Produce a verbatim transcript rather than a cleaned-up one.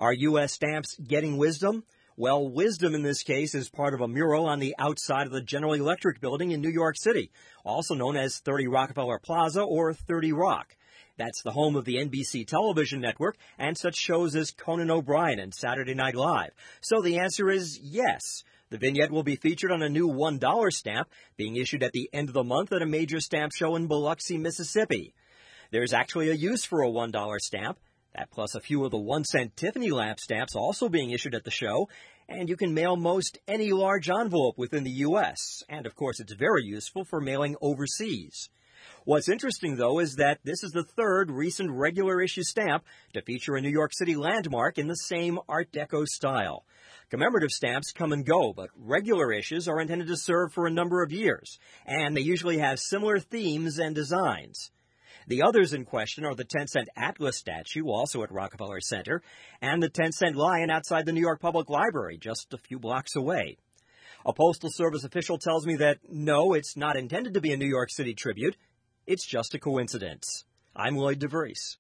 Are U S stamps getting wisdom? Well, wisdom in this case is part of a mural on the outside of the General Electric building in New York City, also known as thirty Rockefeller Plaza or thirty Rock. That's the home of the N B C television network and such shows as Conan O'Brien and Saturday Night Live. So the answer is yes. The vignette will be featured on a new one dollar stamp being issued at the end of the month at a major stamp show in Biloxi, Mississippi. There's actually a use for a one dollar stamp. That plus a few of the one cent Tiffany lamp stamps also being issued at the show, and you can mail most any large envelope within the U S, and of course it's very useful for mailing overseas. What's interesting, though, is that this is the third recent regular issue stamp to feature a New York City landmark in the same Art Deco style. Commemorative stamps come and go, but regular issues are intended to serve for a number of years, and they usually have similar themes and designs. The others in question are the ten cent Atlas statue, also at Rockefeller Center, and the ten cent lion outside the New York Public Library, just a few blocks away. A Postal Service official tells me that, no, it's not intended to be a New York City tribute. It's just a coincidence. I'm Lloyd DeVries.